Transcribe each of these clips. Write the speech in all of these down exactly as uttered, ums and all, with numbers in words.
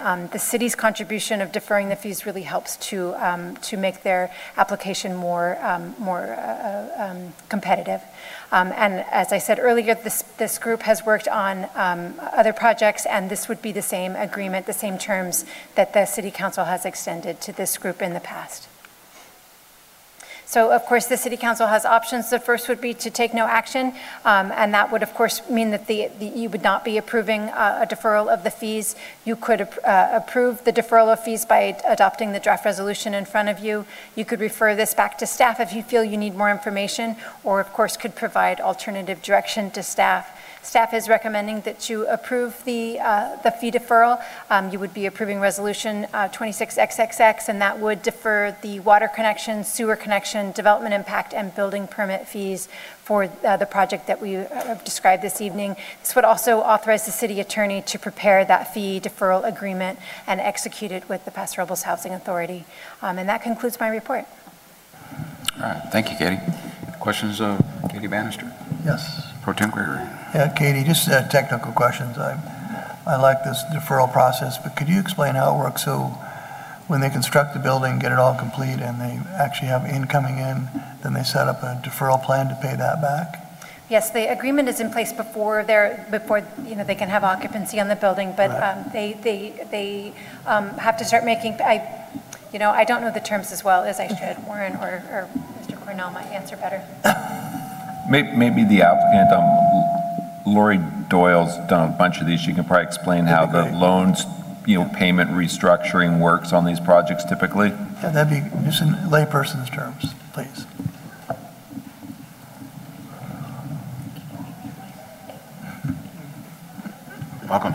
um, the city's contribution of deferring the fees really helps to um, to make their application more um, more uh, um, competitive. Um, and as I said earlier, this this group has worked on um, other projects, and this would be the same agreement, the same terms that the City Council has extended to this group in the past. So, of course, the City Council has options. The first would be to take no action, um, and that would, of course, mean that the, the, you would not be approving uh, a deferral of the fees. You could uh, approve the deferral of fees by adopting the draft resolution in front of you. You could refer this back to staff if you feel you need more information, or, of course, could provide alternative direction to staff. Staff is recommending that you approve the uh, the fee deferral. Um, you would be approving resolution uh, twenty-six X X X, and that would defer the water connection, sewer connection, development impact, and building permit fees for uh, the project that we have described this evening. This would also authorize the city attorney to prepare that fee deferral agreement and execute it with the Paso Robles Housing Authority. Um, and that concludes my report. All right, thank you, Katie. Questions of Katie Bannister? Yes. Pro Tem Gregory. Yeah, Katie, just uh, technical questions. I, I like this deferral process, but could you explain how it works? So when they construct the building, get it all complete, and they actually have incoming in, then they set up a deferral plan to pay that back? Yes, the agreement is in place before they're, before you know they can have occupancy on the building, but right. um, they they they um, have to start making. I, you know, I don't know the terms as well as I should. Warren or, or Mister Cornell might answer better. Maybe the applicant, um, Lori Doyle's done a bunch of these. She can probably explain how the loans, you know, payment restructuring works on these projects typically. Yeah, that'd be just in layperson's terms, please. Welcome.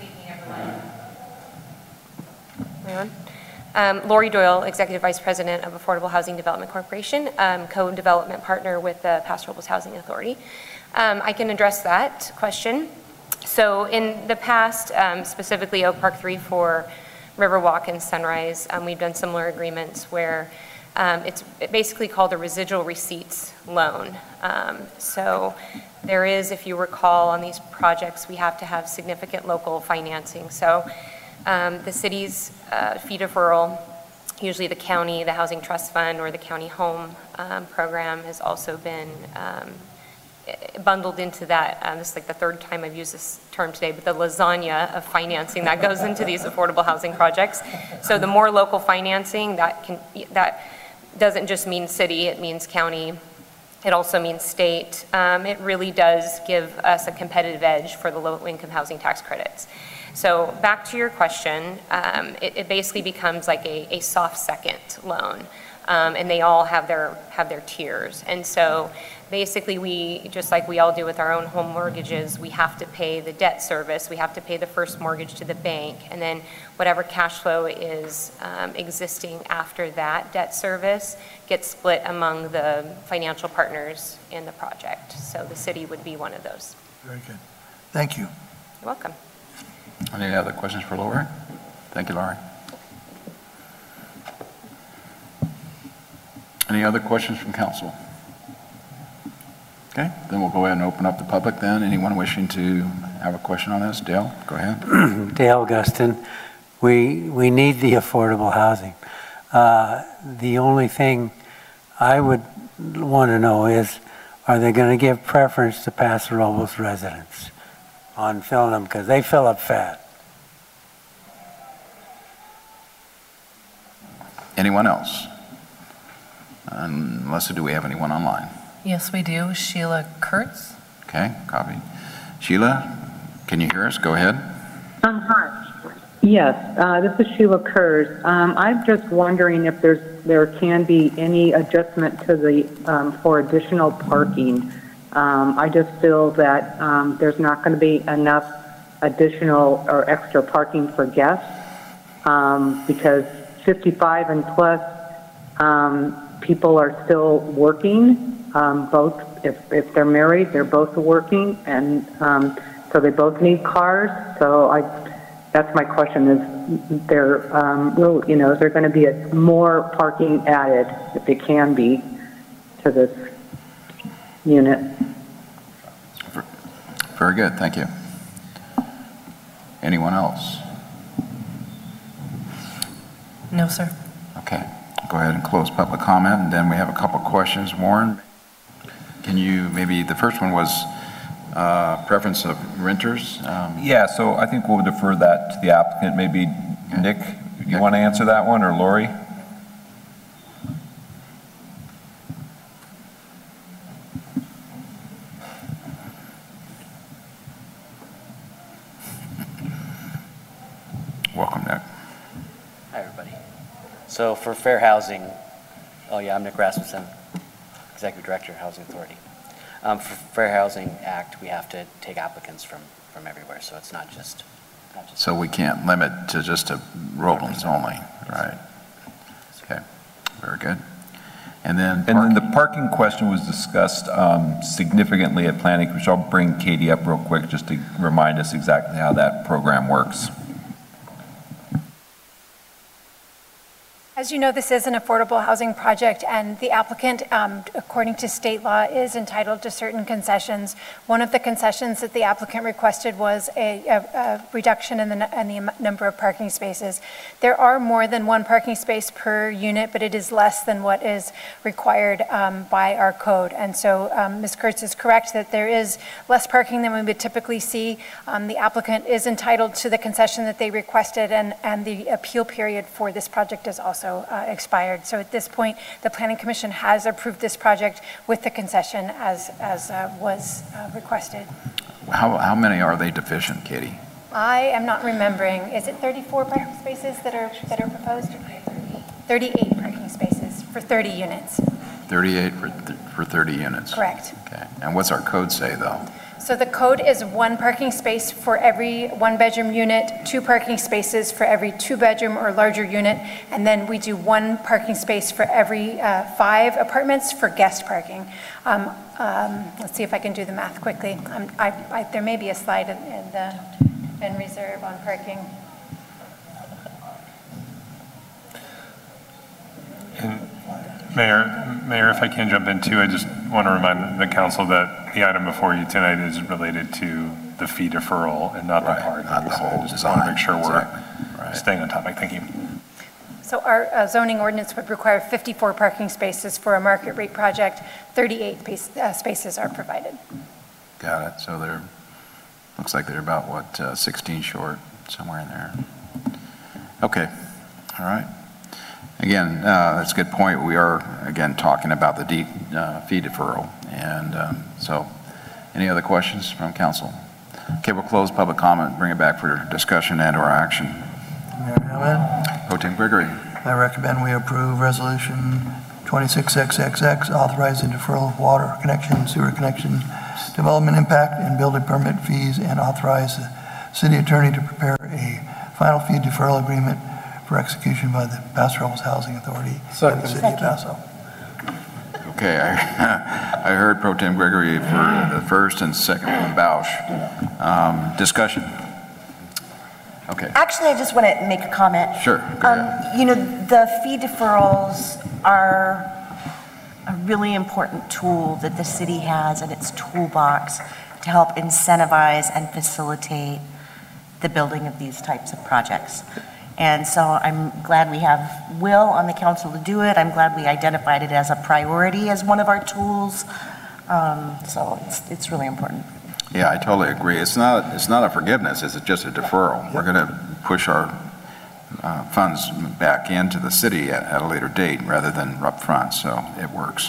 Um, Lori Doyle, Executive Vice President of Affordable Housing Development Corporation, um, co-development partner with the Paso Robles Housing Authority. Um, I can address that question. So in the past, um, specifically Oak Park three for Riverwalk and Sunrise, um, we've done similar agreements where um, it's basically called a residual receipts loan. Um, so there is, if you recall, on these projects, we have to have significant local financing. So Um, the city's uh, fee deferral, usually the county, the Housing Trust Fund, or the county home um, program has also been um, bundled into that. Um, this is like the third time I've used this term today, but the lasagna of financing that goes into these affordable housing projects. So the more local financing, that can that doesn't just mean city, it means county. It also means state. Um, it really does give us a competitive edge for the low-income housing tax credits. So back to your question, um, it, it basically becomes like a, a soft second loan, um, and they all have their have their tiers. And so basically, we just like we all do with our own home mortgages, we have to pay the debt service, we have to pay the first mortgage to the bank, and then whatever cash flow is um, existing after that debt service gets split among the financial partners in the project. So the city would be one of those. Very good. Thank you. You're welcome. Any other questions for Lori? Thank you, Lori. Any other questions from council? Okay, then we'll go ahead and open up the public then. Anyone wishing to have a question on this? Dale, go ahead. Dale Gustin. We, we need the affordable housing. Uh, the only thing I would want to know is, are they going to give preference to Paso Robles residents on filling them, because they fill up fat? Anyone else? Unless, do we have anyone online? Yes, we do. Sheila Kurtz. Okay, copy. Sheila, can you hear us? Go ahead. Um, hi. Yes, uh, this is Sheila Kurtz. Um, I'm just wondering if there's there can be any adjustment to the um, for additional parking. Um, I just feel that um, there's not going to be enough additional or extra parking for guests um, because fifty-five and plus um, people are still working. Um, both, if, if they're married, they're both working, and um, so they both need cars. So I, that's my question: is there, um, will, you know, is there going to be a, more parking added, if it can be, to this unit? Very good, thank you. Anyone else? No, sir. Okay, go ahead and close public comment, and then we have a couple questions. Warren, can you, maybe, the first one was uh, preference of renters? Um, Yeah, so I think we'll defer that to the applicant. Maybe Nick, you want to answer that one, or Lori? Welcome, Nick. Hi, everybody. So for fair housing, oh yeah, I'm Nick Rasmussen, Executive Director, Housing Authority. Um, for Fair Housing Act, we have to take applicants from, from everywhere, so it's not just, not just. So we can't limit to just to Roland's only, right? Okay, very good. And then And then the parking. parking question was discussed um, significantly at Planning Commission. I'll bring Katie up real quick just to remind us exactly how that program works. As you know, this is an affordable housing project, and the applicant, um, according to state law, is entitled to certain concessions. One of the concessions that the applicant requested was a, a, a reduction in the, nu- in the am- number of parking spaces. There are more than one parking space per unit, but it is less than what is required um, by our code. And so um, Miz Kurtz is correct that there is less parking than we would typically see. Um, the applicant is entitled to the concession that they requested, and, and the appeal period for this project is also Uh, expired. So at this point, the Planning Commission has approved this project with the concession as, as uh, was uh, requested. How, how many are they deficient, Katie? I am not remembering, is it thirty-four parking spaces that are, that are proposed? thirty-eight parking spaces for thirty units. thirty-eight for, th- for thirty units? Correct. Okay, and what's our code say, though? So the code is one parking space for every one-bedroom unit, two parking spaces for every two-bedroom or larger unit, and then we do one parking space for every uh, five apartments for guest parking. Um, um, Let's see if I can do the math quickly. Um, I- I- There may be a slide in in the, in reserve on parking. Mayor, Mayor, if I can jump in too, I just want to remind the council that the item before you tonight is related to the fee deferral and not the Right, parking. not the So whole I just want to design. make sure we're Exactly. Right. staying on topic. Thank you. So our uh, zoning ordinance would require fifty-four parking spaces for a market rate project. thirty-eight pace- uh, spaces are provided. Got it, so they're, looks like they're about, what, uh, sixteen short, somewhere in there. Okay, all right. Again, uh, that's a good point. We are, again, talking about the de- uh, fee deferral. And um, so, any other questions from council? Okay, we'll close public comment, bring it back for discussion and or action. Mayor Hammond, Pro Tem Gregory. I recommend we approve Resolution twenty-six X X X, authorizing deferral of water connection, sewer connection, development impact, and building permit fees, and authorize the city attorney to prepare a final fee deferral agreement for execution by the Paso Robles Housing Authority and the city of Paso. Okay, I, I heard Pro Tem Gregory for the first and second from Bausch. Um, discussion. Okay, Actually, I just want to make a comment. sure, go Um, ahead. You know, the fee deferrals are a really important tool that the city has in its toolbox to help incentivize and facilitate the building of these types of projects. And so I'm glad we have Will on the council to do it. I'm glad we identified it as a priority as one of our tools. Um, So it's, it's really important. Yeah, I totally agree. It's not, it's not a forgiveness, it's just a deferral. We're going to push our uh, funds back into the city at, at a later date rather than up front, so it works.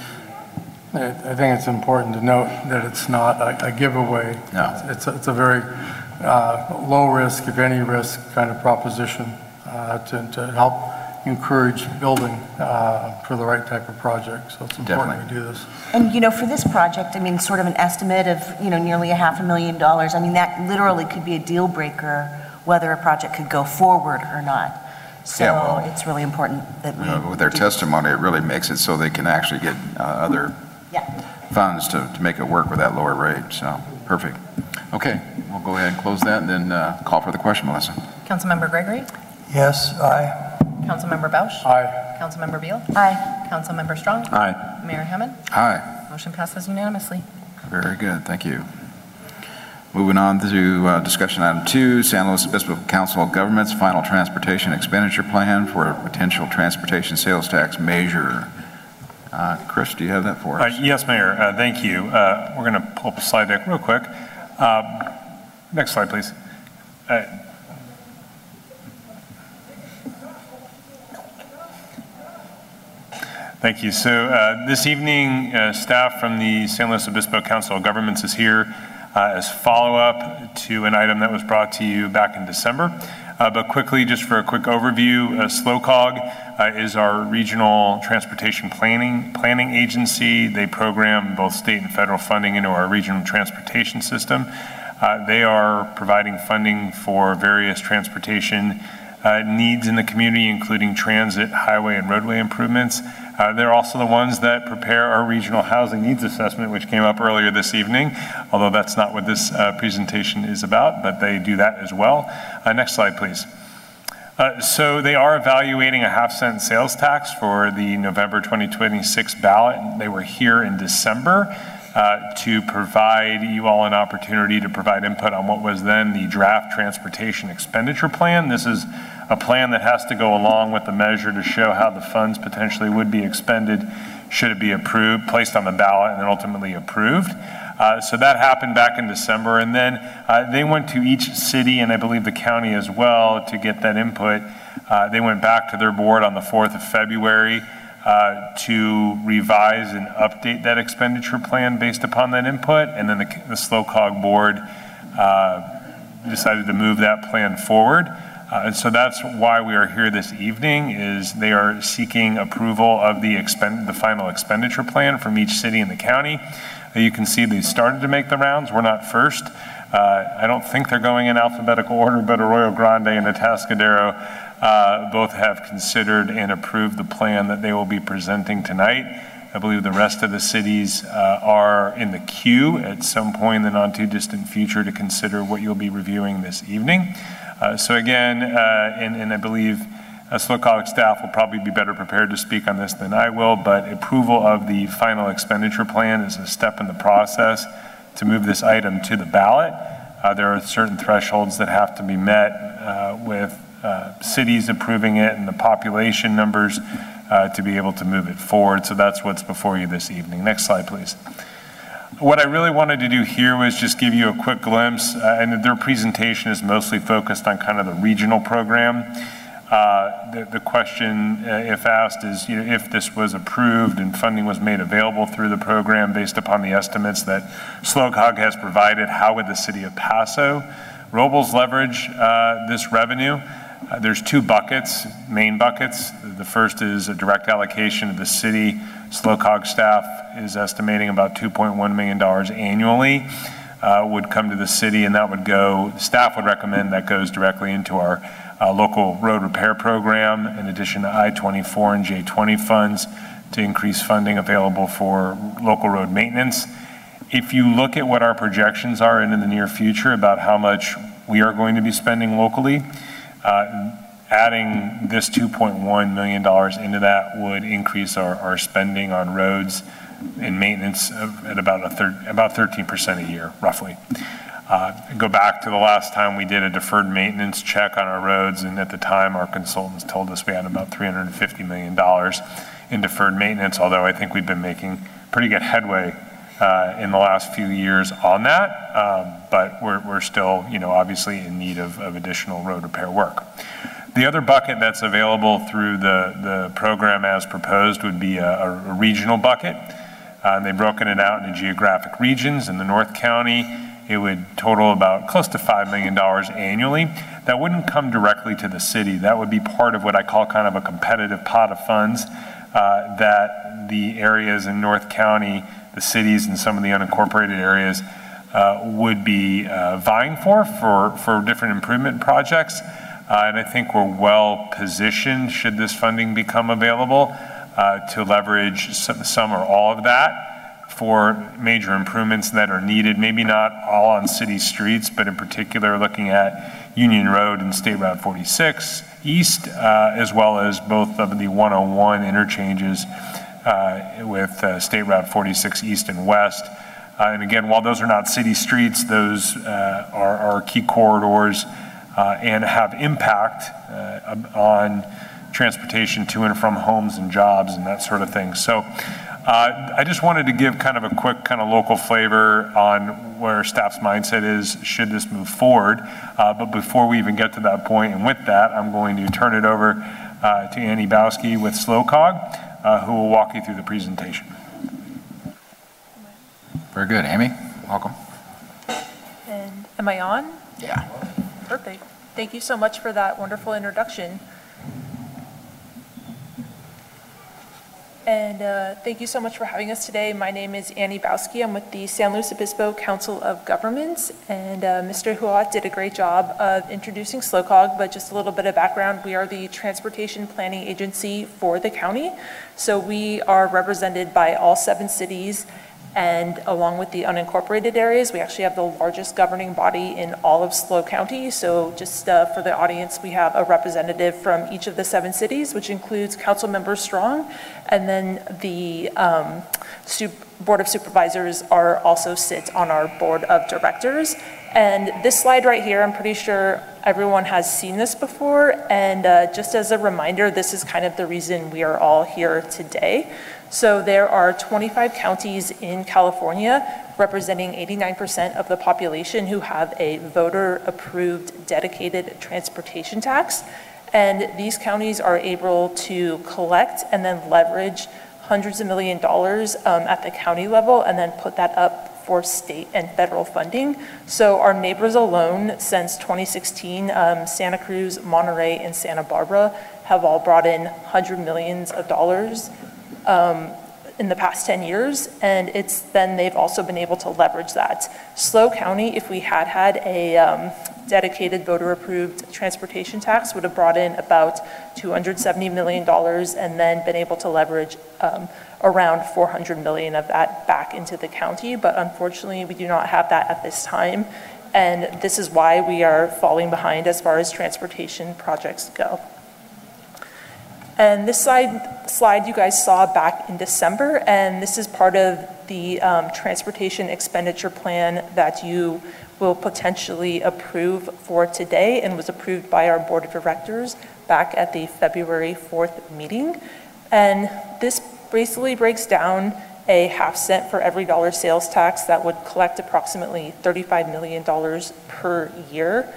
I I think it's important to note that it's not a a giveaway. No. It's, a- it's a very uh, low risk, if any risk, kind of proposition uh, to, to help encourage building uh, for the right type of project. So it's important Definitely. we do this. And, you know, for this project, I mean, sort of an estimate of, you know, nearly a half a million dollars, I mean, that literally could be a deal breaker, whether a project could go forward or not. So Yeah, well, it's really important that we. Uh, With their do this. testimony, it really makes it so they can actually get uh, other Yeah. funds to, to make it work with that lower rate, so, perfect. Okay, we'll go ahead and close that and then uh, call for the question, Melissa. Councilmember Gregory? Yes, aye. Councilmember Bausch? Aye. Councilmember Beal? Aye. Councilmember Strong? Aye. Mayor Hammond? Aye. Motion passes unanimously. Very good, thank you. Moving on to uh, discussion item two, San Luis Obispo Council of Governments Final Transportation Expenditure Plan for a potential transportation sales tax measure. Uh, Chris, do you have that for us? Uh, yes, Mayor. Uh, thank you. Uh, we're going to pull up a slide deck real quick. Um, next slide, please. Uh, Thank you. So uh, this evening, uh, staff from the San Luis Obispo Council of Governments is here uh, as follow-up to an item that was brought to you back in December. Uh, but quickly, just for a quick overview, uh, SLOCOG uh, is our regional transportation planning planning agency. They program both state and federal funding into our regional transportation system. Uh, they are providing funding for various transportation uh, needs in the community, including transit, highway, and roadway improvements. Uh, they're also the ones that prepare our regional housing needs assessment, which came up earlier this evening, although that's not what this uh, presentation is about, but they do that as well. Uh, next slide, please. Uh, so they are evaluating a half cent sales tax for the November twenty twenty-six ballot. They were here in December uh, to provide you all an opportunity to provide input on what was then the draft transportation expenditure plan. This is a plan that has to go along with the measure to show how the funds potentially would be expended should it be approved, placed on the ballot, and then ultimately approved. Uh, so that happened back in December, and then uh, they went to each city, and I believe the county as well, to get that input. Uh, they went back to their board on the fourth of February uh, to revise and update that expenditure plan based upon that input, and then the, the SLOCOG board uh, decided to move that plan forward. Uh, and so that's why we are here this evening, is they are seeking approval of the expend the final expenditure plan from each city in the county. Uh, you can see they started to make the rounds. We're not first. Uh, I don't think they're going in alphabetical order, but Arroyo Grande and Atascadero uh, both have considered and approved the plan that they will be presenting tonight. I believe the rest of the cities uh, are in the queue at some point in the not too distant future to consider what you'll be reviewing this evening. Uh, so again, uh, and, and I believe uh, SLOCOG staff will probably be better prepared to speak on this than I will, but approval of the final expenditure plan is a step in the process to move this item to the ballot. Uh, there are certain thresholds that have to be met uh, with uh, cities approving it and the population numbers uh, to be able to move it forward. So that's what's before you this evening. Next slide, please. What I really wanted to do here was just give you a quick glimpse, uh, and their presentation is mostly focused on kind of the regional program. Uh, the, the question, uh, if asked, is, you know, if this was approved and funding was made available through the program based upon the estimates that SLOCOG has provided, how would the city of Paso Robles leverage uh, this revenue? Uh, there's two buckets, main buckets. The first is a direct allocation to the city. SLOCOG staff is estimating about two point one million dollars annually uh, would come to the city, and that would go, staff would recommend that goes directly into our uh, local road repair program, in addition to I twenty-four and J twenty funds to increase funding available for local road maintenance. If you look at what our projections are in the near future about how much we are going to be spending locally, uh, adding this two point one million dollars into that would increase our, our spending on roads and maintenance at about a thir about thirteen percent a year, roughly. Uh, go back to the last time we did a deferred maintenance check on our roads, and at the time our consultants told us we had about three hundred fifty million dollars in deferred maintenance, although I think we've been making pretty good headway uh, in the last few years on that, um, but we're, we're still, you know, obviously in need of, of additional road repair work. The other bucket that's available through the, the program as proposed would be a, a regional bucket. Uh, and they've broken it out into geographic regions. In the North County, it would total about close to five million dollars annually. That wouldn't come directly to the city. That would be part of what I call kind of a competitive pot of funds uh, that the areas in North County, the cities and some of the unincorporated areas uh, would be uh, vying for, for, for different improvement projects. Uh, and I think we're well positioned, should this funding become available, uh, to leverage some, some or all of that for major improvements that are needed, maybe not all on city streets, but in particular looking at Union Road and State Route forty-six East, uh, as well as both of the one oh one interchanges uh, with uh, State Route forty-six East and West, Uh, And again, while those are not city streets, those uh, are are key corridors uh, and have impact uh, on transportation to and from homes and jobs and that sort of thing. So uh, I just wanted to give kind of a quick kind of local flavor on where staff's mindset is should this move forward. Uh, But before we even get to that point, and with that, I'm going to turn it over uh, to Annie Bowski with SLOCOG, uh, who will walk you through the presentation. Very good. Amy, welcome. And am I on? Yeah. Perfect. Thank you so much for that wonderful introduction. And uh, thank you so much for having us today. My name is Annie Bowski. I'm with the San Luis Obispo Council of Governments, and uh, Mister Huat did a great job of introducing SLOCOG, but just a little bit of background. We are the transportation planning agency for the county. So we are represented by all seven cities, and along with the unincorporated areas, we actually have the largest governing body in all of SLO County. So just uh, for the audience, we have a representative from each of the seven cities, which includes Councilmember Strong, and then the um, Board of Supervisors are also sit on our Board of Directors. And this slide right here, I'm pretty sure everyone has seen this before. And uh, just as a reminder, this is kind of the reason we are all here today. So there are twenty-five counties in California representing eighty-nine percent of the population who have a voter-approved dedicated transportation tax. And these counties are able to collect and then leverage hundreds of million dollars um, at the county level and then put that up for state and federal funding. So our neighbors alone since twenty sixteen, um, Santa Cruz, Monterey, and Santa Barbara have all brought in hundred millions of dollars um, in the past ten years, and it's then they've also been able to leverage that. SLO County, if we had had a um, dedicated voter-approved transportation tax, would have brought in about two hundred seventy million dollars and then been able to leverage um, around four hundred million dollars of that back into the county, but unfortunately we do not have that at this time, and this is why we are falling behind as far as transportation projects go. And this slide, slide you guys saw back in December, and this is part of the um, transportation expenditure plan that you will potentially approve for today and was approved by our Board of Directors back at the February fourth meeting. And this basically breaks down a half cent for every dollar sales tax that would collect approximately thirty-five million dollars per year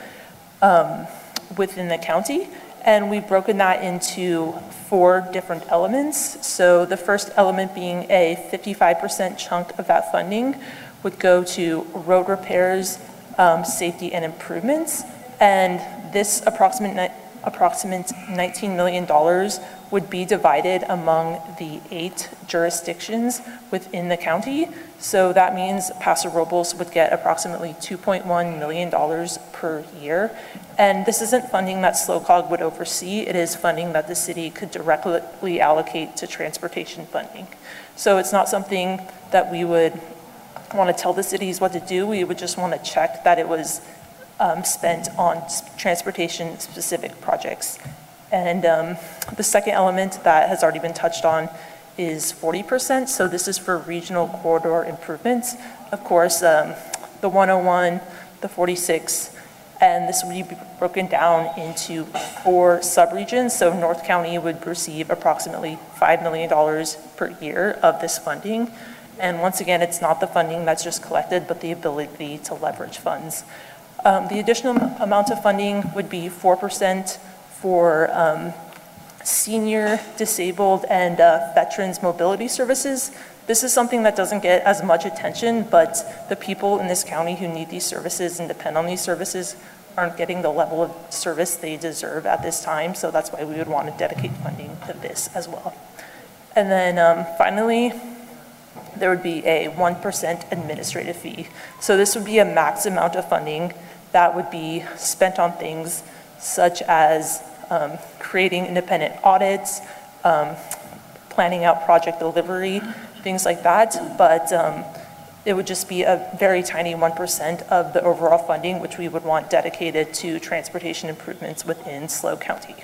um, within the county. And we've broken that into four different elements. So the first element being a fifty-five percent chunk of that funding would go to road repairs, um, safety and improvements. And this approximate, approximate nineteen million dollars would be divided among the eight jurisdictions within the county. So that means Paso Robles would get approximately two point one million dollars per year. And this isn't funding that SLOCOG would oversee, it is funding that the city could directly allocate to transportation funding. So it's not something that we would want to tell the cities what to do, we would just want to check that it was um, spent on transportation specific projects. And um, the second element that has already been touched on is forty percent. So this is for regional corridor improvements. Of course, um, the one oh one, the forty-six, and this would be broken down into four subregions. So North County would receive approximately five million dollars per year of this funding. And once again, it's not the funding that's just collected, but the ability to leverage funds. Um, the additional amount of funding would be four percent for um, senior, disabled, and uh, veterans mobility services. This is something that doesn't get as much attention, but the people in this county who need these services and depend on these services aren't getting the level of service they deserve at this time, so that's why we would want to dedicate funding to this as well. And then um, finally, there would be a one percent administrative fee. So this would be a max amount of funding that would be spent on things such as um, creating independent audits, um, planning out project delivery, things like that. But um, it would just be a very tiny one percent of the overall funding, which we would want dedicated to transportation improvements within SLO County.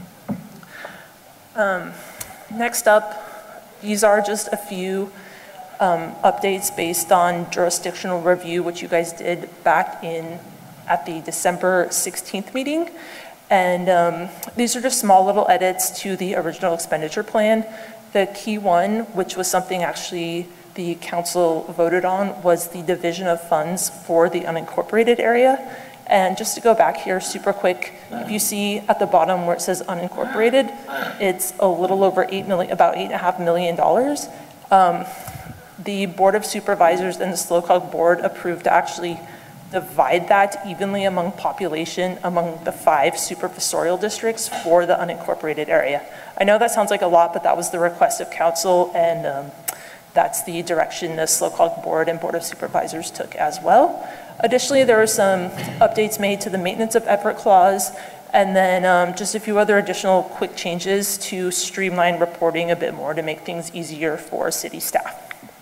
Um, next up, these are just a few um, updates based on jurisdictional review, which you guys did back in, at the December sixteenth meeting. And um, these are just small little edits to the original expenditure plan. The key one, which was something actually the council voted on, was the division of funds for the unincorporated area. And just to go back here super quick, if you see at the bottom where it says unincorporated, it's a little over eight million, about eight and a half million dollars. Um, the Board of Supervisors and the SLOCOG board approved to actually divide that evenly among population among the five supervisorial districts for the unincorporated area. I know that sounds like a lot, but that was the request of council, and um, that's the direction the SLOCOG board and Board of Supervisors took as well. Additionally, there were some updates made to the maintenance of effort clause, and then um, just a few other additional quick changes to streamline reporting a bit more to make things easier for city staff.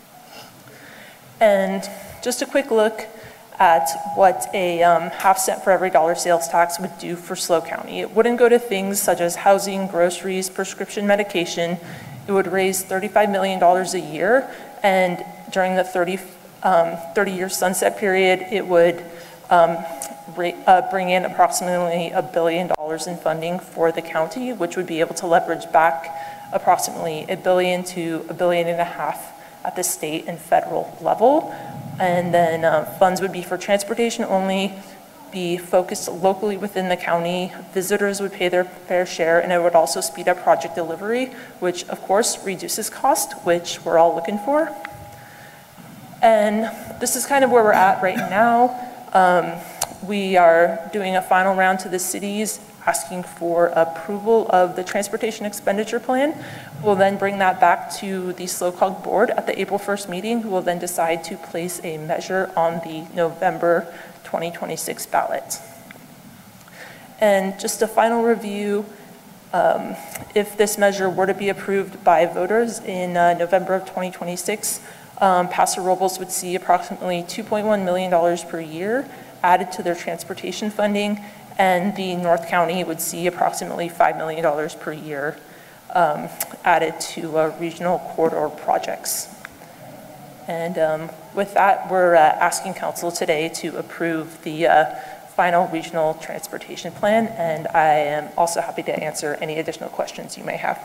And just a quick look at what a um, half cent for every dollar sales tax would do for SLO County. It wouldn't go to things such as housing, groceries, prescription medication. It would raise thirty-five million dollars a year, and during the thirty, um, thirty year sunset period, it would um, uh, bring in approximately a billion dollars in funding for the county, which would be able to leverage back approximately a billion to a billion and a half at the state and federal level. And then uh, funds would be for transportation only, be focused locally within the county. Visitors would pay their fair share, and it would also speed up project delivery, which of course reduces cost, which we're all looking for. And this is kind of where we're at right now. Um, we are doing a final round to the cities, asking for approval of the transportation expenditure plan. We'll then bring that back to the SLOCOG board at the April first meeting, who will then decide to place a measure on the November twenty twenty-six ballot. And just a final review, um, if this measure were to be approved by voters in uh, November of twenty twenty-six, um, Paso Robles would see approximately two point one million dollars per year added to their transportation funding, and the North County would see approximately five million dollars per year um, added to uh, regional corridor projects. And um, with that, we're uh, asking council today to approve the uh, final regional transportation plan, and I am also happy to answer any additional questions you may have.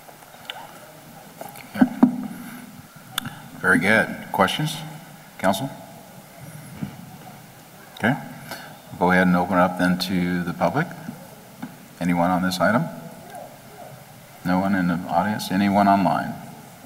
Very good. Questions, council? Okay. Go ahead and open it up then to the public. Anyone on this item? No one in the audience? Anyone online?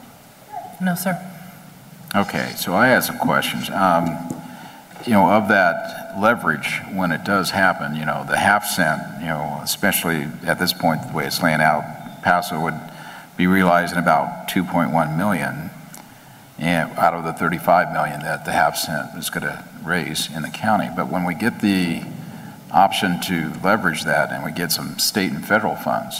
No, sir. Okay, so I had some questions. Um, you know, of that leverage, when it does happen, you know, the half cent, you know, especially at this point, the way it's laying out, Paso would be realizing about two point one million and out of the thirty-five million that the half cent is going to raise in the county. But when we get the option to leverage that and we get some state and federal funds,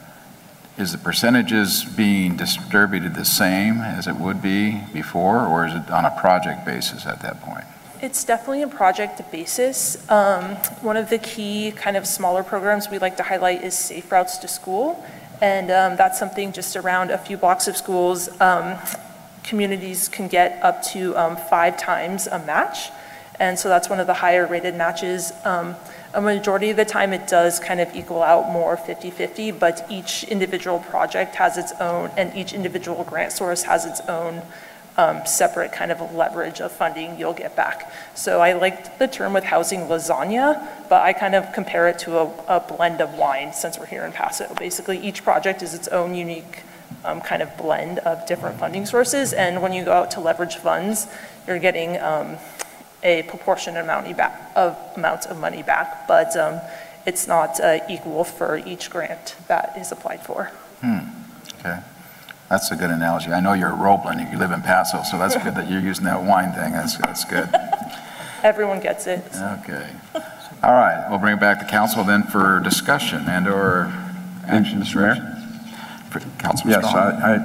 is the percentages being distributed the same as it would be before, or is it on a project basis at that point? It's definitely a project basis. Um, one of the key kind of smaller programs we like to highlight is Safe Routes to School. And um, that's something just around a few blocks of schools. Um, communities can get up to um, five times a match. And so that's one of the higher rated matches. Um, a majority of the time it does kind of equal out more fifty fifty, but each individual project has its own, and each individual grant source has its own um, separate kind of leverage of funding you'll get back. So I liked the term with housing lasagna, but I kind of compare it to a, a blend of wine since we're here in Paso. Basically each project is its own unique um, kind of blend of different funding sources, and when you go out to leverage funds, you're getting um, a proportionate amount of amounts of money back, but um, it's not uh, equal for each grant that is applied for. Hmm. Okay, that's a good analogy. I know you're a Roblin, you live in Paso, so that's good that you're using that wine thing. That's that's good. Everyone gets it. Okay. All right, we'll bring it back to council then for discussion and/or action. Mister Mayor? Councilman Yes, Strong. I,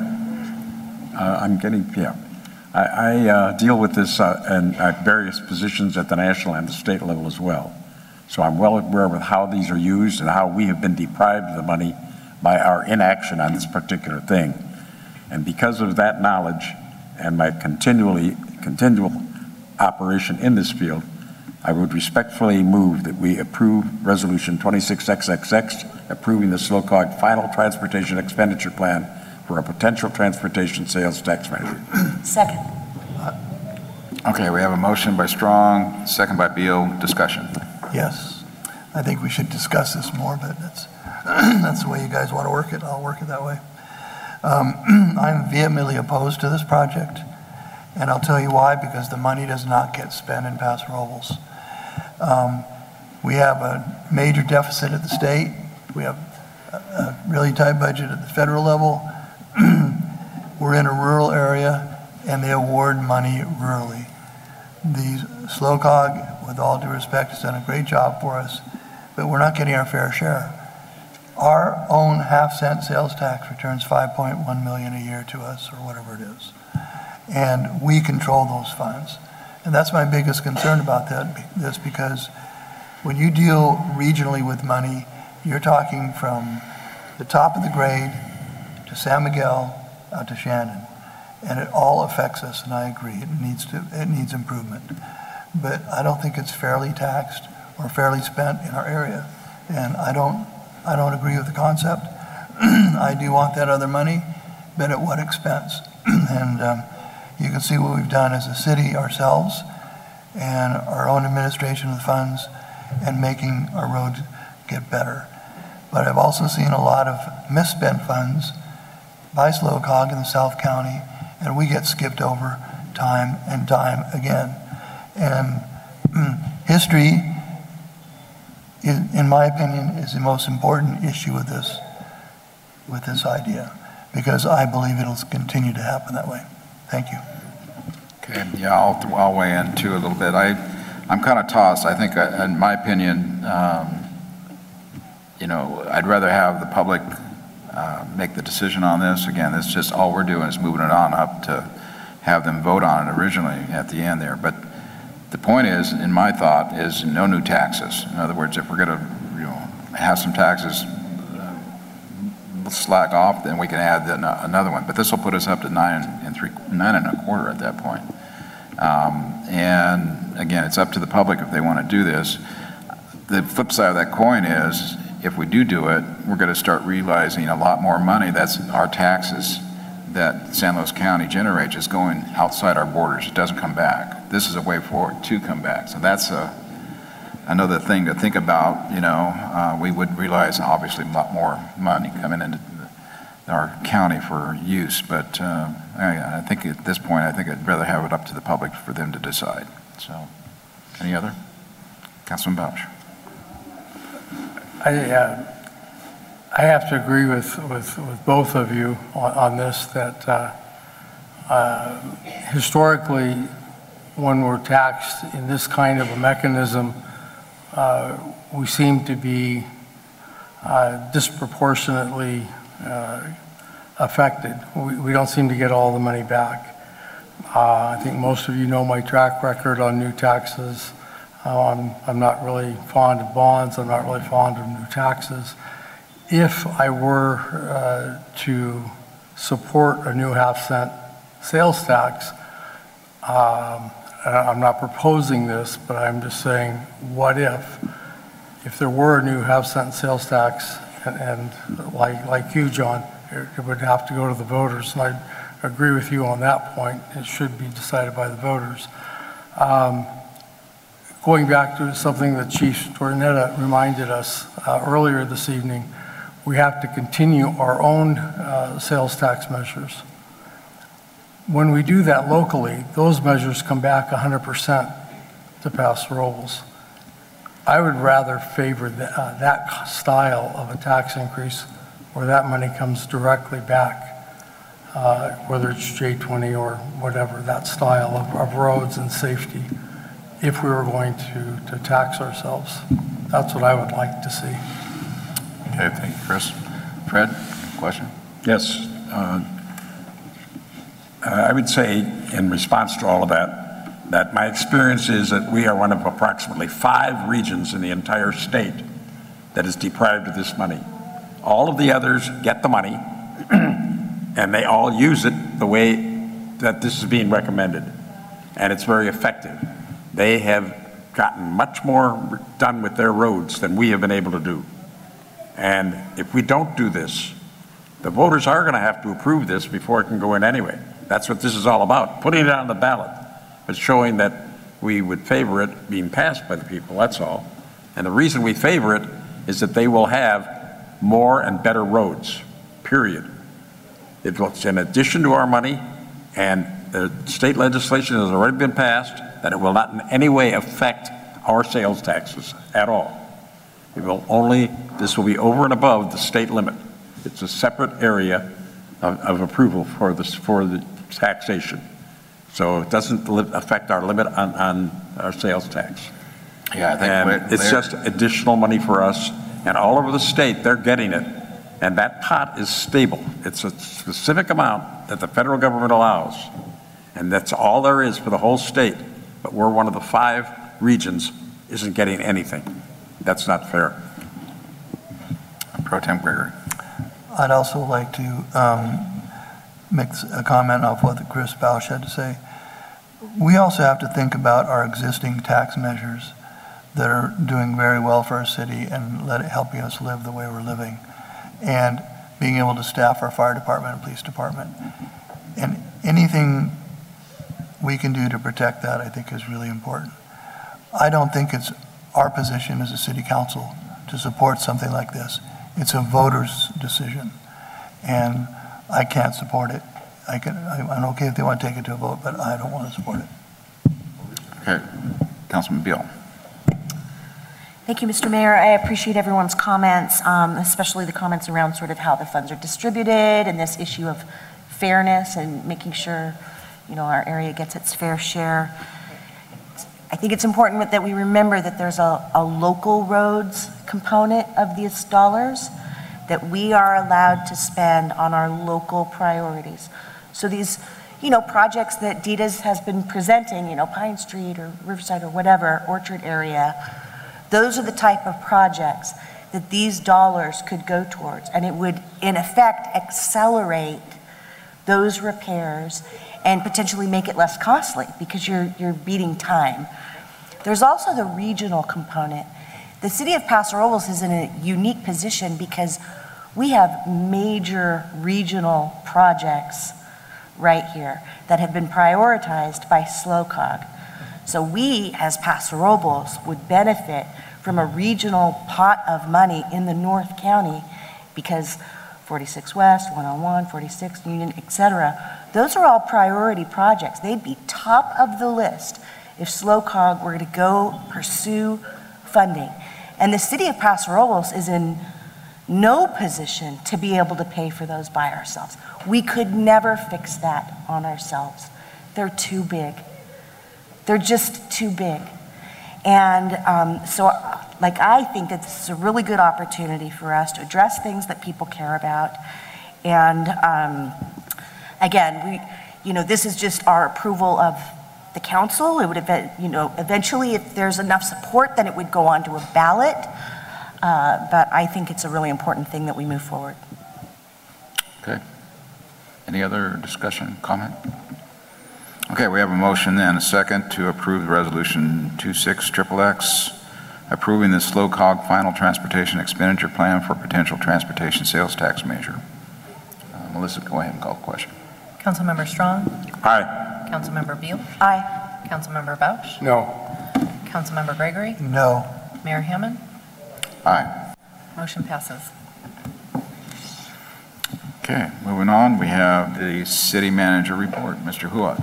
I, uh, I'm getting, yeah. I, I uh, deal with this uh, in at various positions at the national and the state level as well. So I'm well aware with how these are used and how we have been deprived of the money by our inaction on this particular thing. And because of that knowledge and my continually, continual operation in this field, I would respectfully move that we approve Resolution twenty-six X X X, approving the SLOCOG final transportation expenditure plan for a potential transportation sales tax measure. Second. Okay, we have a motion by Strong, second by Beal. Discussion. Yes, I think we should discuss this more, but that's, that's the way you guys want to work it. I'll work it that way. Um, I'm vehemently opposed to this project, and I'll tell you why, because the money does not get spent in Paso Robles. Um, we have a major deficit at the state. We have a, a really tight budget at the federal level. We're in a rural area, and they award money rurally. The SLOCOG, with all due respect, has done a great job for us, but we're not getting our fair share. Our own half cent sales tax returns five point one million a year to us, or whatever it is. And we control those funds. And that's my biggest concern about that, this, because when you deal regionally with money, you're talking from the top of the grade to San Miguel out to Shannon. And it all affects us, and I agree, it needs to, it needs improvement. But I don't think it's fairly taxed or fairly spent in our area. And I don't, I don't agree with the concept. I do want that other money, but at what expense? And um, you can see what we've done as a city ourselves and our own administration of the funds and making our roads get better. But I've also seen a lot of misspent funds by SLOCOG in the South County, and we get skipped over time and time again. And history, in, in my opinion, is the most important issue with this, with this idea, because I believe it'll continue to happen that way. Thank you. Okay, yeah, I'll, I'll weigh in too a little bit. I, I'm kind of tossed. I think, uh, in my opinion, um, you know, I'd rather have the public uh, make the decision on this. Again, it's just all we're doing is moving it on up to have them vote on it originally at the end there. But the point is, in my thought, is no new taxes. In other words, if we're going to, you know, have some taxes uh, slack off, then we can add the, another one. But this will put us up to nine and three, nine and a quarter at that point. Um, and again, it's up to the public if they want to do this. The flip side of that coin is, if we do do it, we're going to start realizing a lot more money. That's our taxes that San Luis County generates is going outside our borders. It doesn't come back. This is a way forward to come back. So that's a, another thing to think about. You know, uh, we would realize obviously a lot more money coming into the, our county for use. But uh, I, I think at this point, I think I'd rather have it up to the public for them to decide. So, any other? Councilman Bouch. I, uh, I have to agree with, with, with both of you on, on this, that uh, uh, historically, when we're taxed in this kind of a mechanism, uh, we seem to be uh, disproportionately uh, affected. We, we don't seem to get all the money back. Uh, I think most of you know my track record on new taxes. Uh, I'm, I'm not really fond of bonds. I'm not really fond of new taxes. If I were uh, to support a new half cent sales tax, um, I'm not proposing this, but I'm just saying, what if? If there were a new half cent sales tax, and, and like, like you, John, it, it would have to go to the voters, and I agree with you on that point. It should be decided by the voters. Um, Going back to something that Chief Tornetta reminded us uh, earlier this evening, we have to continue our own uh, sales tax measures. When we do that locally, those measures come back one hundred percent to Paso Robles. I would rather favor the, uh, that style of a tax increase where that money comes directly back, uh, whether it's J twenty or whatever, that style of, of roads and safety. If we were going to, to tax ourselves. That's what I would like to see. Okay, thank you, Chris. Fred, question? Yes. Uh, I would say, in response to all of that, that my experience is that we are one of approximately five regions in the entire state that is deprived of this money. All of the others get the money, and they all use it the way that this is being recommended, and it's very effective. They have gotten much more done with their roads than we have been able to do. And if we don't do this, the voters are going to have to approve this before it can go in anyway. That's what this is all about, putting it on the ballot, but showing that we would favor it being passed by the people, that's all. And the reason we favor it is that they will have more and better roads, period. It's in addition to our money, and the state legislation has already been passed that it will not in any way affect our sales taxes at all. It will only, this will be over and above the state limit. It's a separate area of, of approval for this, for the taxation. So it doesn't li- affect our limit on, on our sales tax. Yeah, I think and Larry- it's just additional money for us, and all over the state, they're getting it. And that pot is stable. It's a specific amount that the federal government allows. And that's all there is for the whole state. But we're one of the five regions isn't getting anything. That's not fair. Pro Tem Gregory. I'd also like to um, make a comment off what Chris Bausch had to say. We also have to think about our existing tax measures that are doing very well for our city and let it helping us live the way we're living, and being able to staff our fire department and police department. And anything we can do to protect that, I think, is really important. I don't think it's our position as a city council to support something like this. It's a voter's decision, and I can't support it. I can, I'm okay if they want to take it to a vote, but I don't want to support it. Okay, Councilman Beal. Thank you, Mister Mayor. I appreciate everyone's comments, um, especially the comments around sort of how the funds are distributed and this issue of fairness and making sure, you know, our area gets its fair share. I think it's important that we remember that there's a, a local roads component of these dollars that we are allowed to spend on our local priorities. So these, you know, projects that DITA's has been presenting, you know, Pine Street or Riverside or whatever, Orchard area, those are the type of projects that these dollars could go towards, and it would, in effect, accelerate those repairs and potentially make it less costly because you're, you're beating time. There's also the regional component. The city of Paso Robles is in a unique position because we have major regional projects right here that have been prioritized by SLOCOG. So we, as Paso Robles, would benefit from a regional pot of money in the North County because forty-six West, one oh one, forty-six Union, et cetera, those are all priority projects. They'd be top of the list if SLOCOG were to go pursue funding. And the city of Paso Robles is in no position to be able to pay for those by ourselves. We could never fix that on ourselves. They're too big. They're just too big. And um, so, like, I think that this is a really good opportunity for us to address things that people care about. And um, again, we, you know, this is just our approval of the council. It would, you know, eventually, if there's enough support, then it would go on to a ballot. Uh, but I think it's a really important thing that we move forward. Okay. Any other discussion, comment? Okay, we have a motion and a second to approve resolution twenty-six X X X, approving the SLOCOG final transportation expenditure plan for potential transportation sales tax measure. Uh, Melissa, go ahead and call the question. Councilmember Strong? Aye. Councilmember Beal? Aye. Councilmember Bausch? No. Councilmember Gregory? No. Mayor Hammond? Aye. Motion passes. Okay, moving on, we have the city manager report. Mister Huot.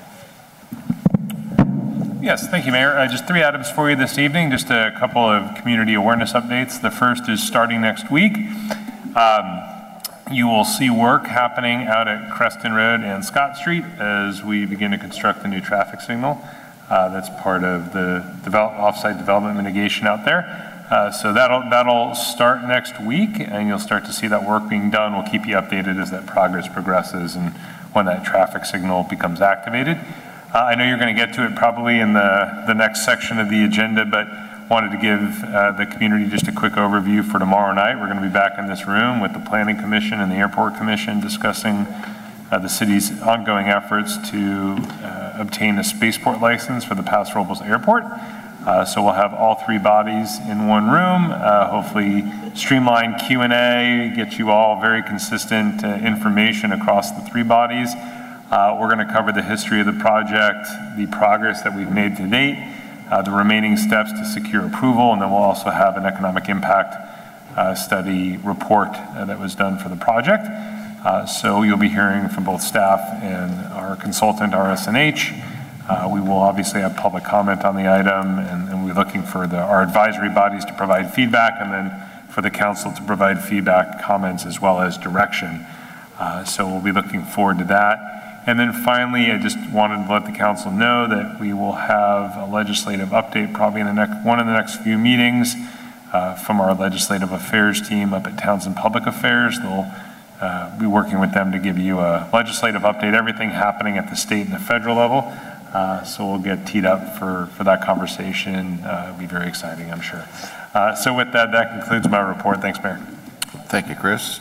Yes, thank you, Mayor. Uh, just three items for you this evening, just a couple of community awareness updates. The first is starting next week. Um, you will see work happening out at Creston Road and Scott Street as we begin to construct the new traffic signal. Uh, that's part of the develop, offsite development mitigation out there. Uh, so that'll, that'll start next week, and you'll start to see that work being done. We'll keep you updated as that progress progresses and when that traffic signal becomes activated. Uh, I know you're going to get to it probably in the, the next section of the agenda, but wanted to give uh, the community just a quick overview for tomorrow night. We're going to be back in this room with the Planning Commission and the Airport Commission discussing uh, the city's ongoing efforts to uh, obtain a spaceport license for the Paso Robles Airport. Uh, so we'll have all three bodies in one room, uh, hopefully streamline Q and A, get you all very consistent uh, information across the three bodies. Uh, we're going to cover the history of the project, the progress that we've made to date, uh, the remaining steps to secure approval, and then we'll also have an economic impact uh, study report uh, that was done for the project. Uh, so you'll be hearing from both staff and our consultant, R S N H. Uh, we will obviously have public comment on the item, and, and we're looking for the, our advisory bodies to provide feedback, and then for the council to provide feedback, comments, as well as direction. Uh, so we'll be looking forward to that. And then finally, I just wanted to let the council know that we will have a legislative update probably in the next, one of the next few meetings uh, from our legislative affairs team up at Townsend Public Affairs. They'll uh, be working with them to give you a legislative update, everything happening at the state and the federal level. Uh, so we'll get teed up for, for that conversation. Uh, it'll be very exciting, I'm sure. Uh, so with that, that concludes my report. Thanks, Mayor. Thank you, Chris.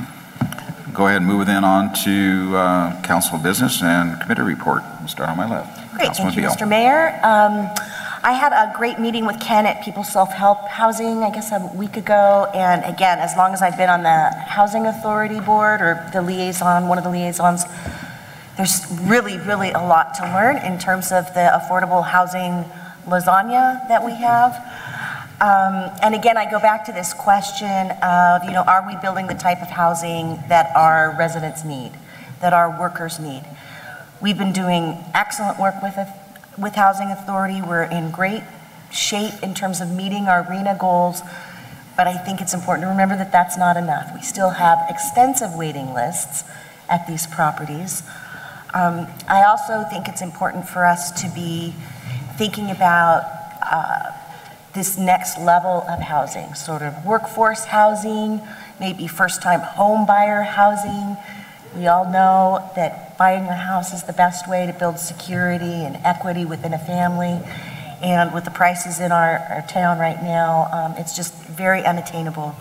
Go ahead and move then on to uh, council business and committee report. We'll start on my left. Great, thank you, Mister Mayor. Um, I had a great meeting with Ken at People Self-Help Housing, I guess a week ago. And again, as long as I've been on the Housing Authority Board or the liaison, one of the liaisons, there's really, really a lot to learn in terms of the affordable housing lasagna that we have. Um, and again, I go back to this question of, you know, are we building the type of housing that our residents need, that our workers need? We've been doing excellent work with, with Housing Authority. We're in great shape in terms of meeting our RHNA goals, but I think it's important to remember that that's not enough. We still have extensive waiting lists at these properties. Um, I also think it's important for us to be thinking about uh, this next level of housing, sort of workforce housing, maybe first-time home buyer housing. We all know that buying your house is the best way to build security and equity within a family. And with the prices in our, our town right now, um, it's just very unattainable.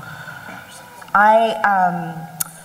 I, um,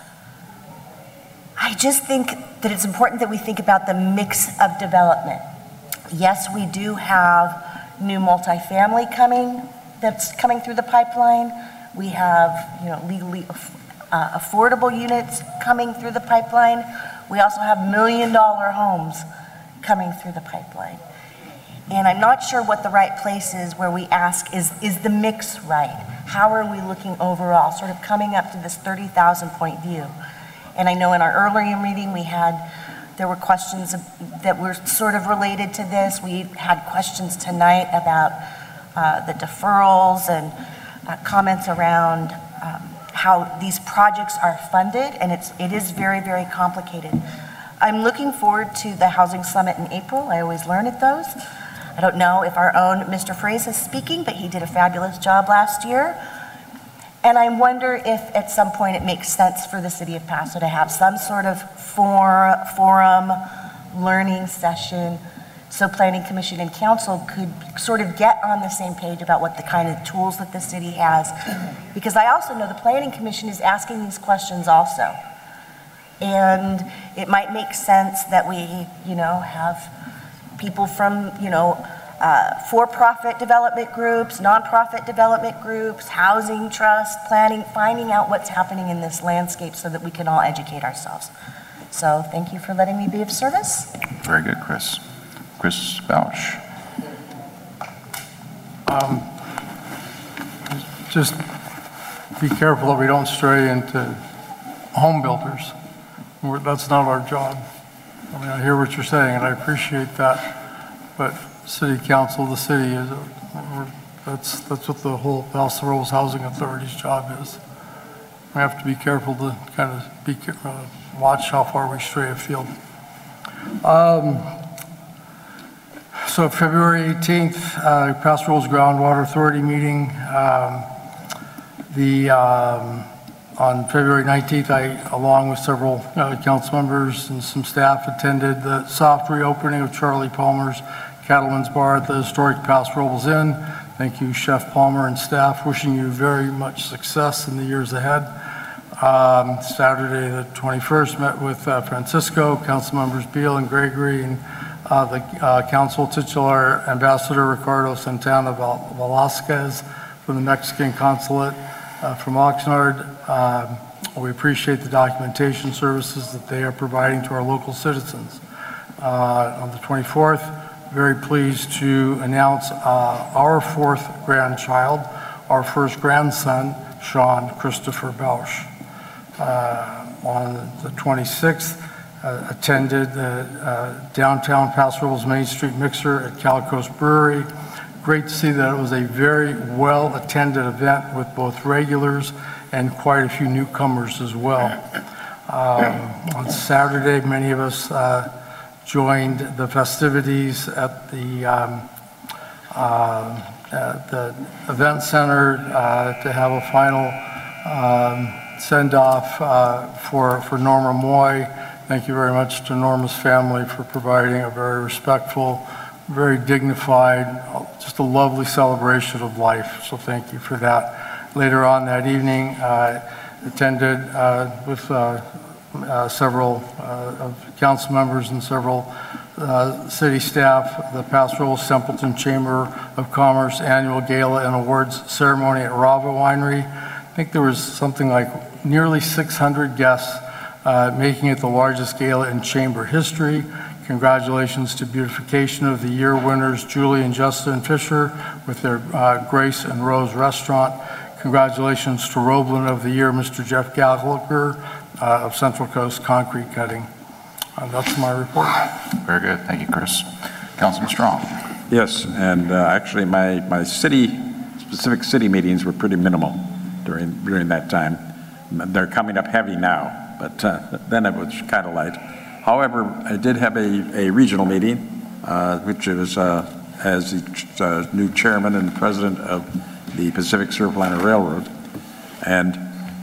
I just think that it's important that we think about the mix of development. Yes, we do have new multifamily coming, that's coming through the pipeline. We have, you know, legally uh, affordable units coming through the pipeline. We also have million dollar homes coming through the pipeline. And I'm not sure what the right place is where we ask, is, is the mix right? How are we looking overall, sort of coming up to this thirty thousand point view? And I know in our earlier meeting we had, there were questions that were sort of related to this. We had questions tonight about uh, the deferrals and uh, comments around um, how these projects are funded, and it's, it is very, very complicated. I'm looking forward to the Housing Summit in April. I always learn at those. I don't know if our own Mister Fraze is speaking, but he did a fabulous job last year. And I wonder if at some point it makes sense for the city of Paso to have some sort of for, forum, learning session, so Planning Commission and Council could sort of get on the same page about what the kind of tools that the city has. Because I also know the Planning Commission is asking these questions also. And it might make sense that we, you know, have people from, you know, Uh, for-profit development groups, nonprofit development groups, housing trust, planning, finding out what's happening in this landscape so that we can all educate ourselves. So thank you for letting me be of service. Very good, Chris. Chris Bausch. Um, just be careful that we don't stray into home builders. We're, that's not our job. I mean, I hear what you're saying and I appreciate that, but City Council, the city is, a, that's that's what the whole Paso Robles Housing Authority's job is. We have to be careful to kind of be uh, watch how far we stray afield. Um, so February eighteenth, uh, Paso Robles Groundwater Authority meeting. Um, the um, on February nineteenth, I, along with several uh, council members and some staff, attended the soft reopening of Charlie Palmer's Cattleman's Bar at the historic Paso Robles Inn. Thank you, Chef Palmer and staff. Wishing you very much success in the years ahead. Um, Saturday, the twenty-first, met with uh, Francisco, council members Beal and Gregory, and uh, the uh, council titular Ambassador Ricardo Santana Vel- Velasquez from the Mexican consulate uh, from Oxnard. Um, we appreciate the documentation services that they are providing to our local citizens. Uh, on the twenty-fourth, very pleased to announce uh, our fourth grandchild, our first grandson, Sean Christopher Bausch. Uh, on the twenty-sixth, uh, attended the uh, downtown Paso Robles Main Street Mixer at Calico's Brewery. Great to see that it was a very well-attended event with both regulars and quite a few newcomers as well. Um, on Saturday, many of us uh, joined the festivities at the um, uh, at the event center uh, to have a final um, send-off uh, for, for Norma Moy. Thank you very much to Norma's family for providing a very respectful, very dignified, just a lovely celebration of life. So thank you for that. Later on that evening, uh, attended uh, with uh, uh, several uh, of council members and several uh, city staff, the Paso Robles Templeton Chamber of Commerce annual gala and awards ceremony at Rava Winery. I think there was something like nearly six hundred guests, uh, making it the largest gala in chamber history. Congratulations to Beautification of the Year winners Julie and Justin Fisher with their uh, Grace and Rose restaurant. Congratulations to Roblin of the Year, Mister Jeff Gallagher uh, of Central Coast Concrete Cutting. Uh, that's my report. Very good. Thank you, Chris. Councilman Strong. Yes, and uh, actually my, my city, specific city meetings were pretty minimal during, during that time. They're coming up heavy now, but uh, then it was kind of light. However, I did have a, a regional meeting, uh, which was uh, as the uh, new chairman and president of the Pacific Surfliner Railroad. And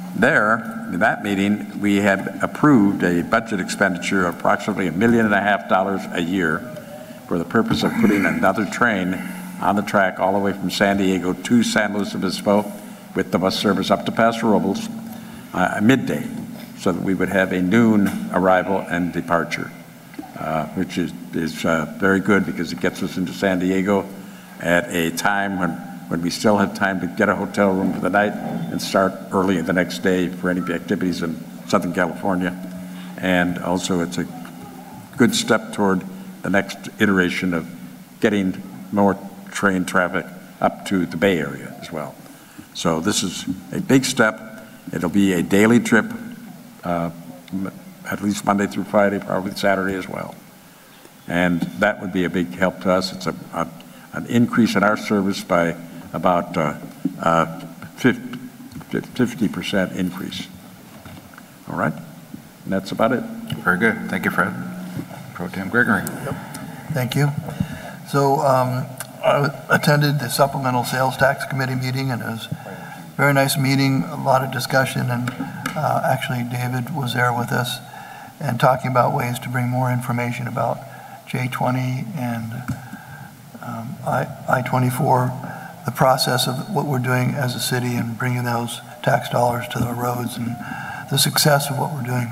there, in that meeting, we had approved a budget expenditure of approximately a million and a half dollars a year for the purpose of putting another train on the track all the way from San Diego to San Luis Obispo with the bus service up to Paso Robles uh, midday, so that we would have a noon arrival and departure, uh, which is, is uh, very good because it gets us into San Diego at a time when, when we still have time to get a hotel room for the night and start early the next day for any activities in Southern California. And also it's a good step toward the next iteration of getting more train traffic up to the Bay Area as well. So this is a big step. It'll be a daily trip, uh, at least Monday through Friday, probably Saturday as well. And that would be a big help to us. It's a, a, an increase in our service by about uh, uh, fifty percent increase. All right? And that's about it. Very good. Thank you, Fred. Pro Tem Gregory. Yep. Thank you. So um, I attended the Supplemental Sales Tax Committee meeting, and it was a very nice meeting, a lot of discussion, and uh, actually David was there with us and talking about ways to bring more information about J twenty and um, I twenty-four, the process of what we're doing as a city and bringing those tax dollars to the roads and the success of what we're doing.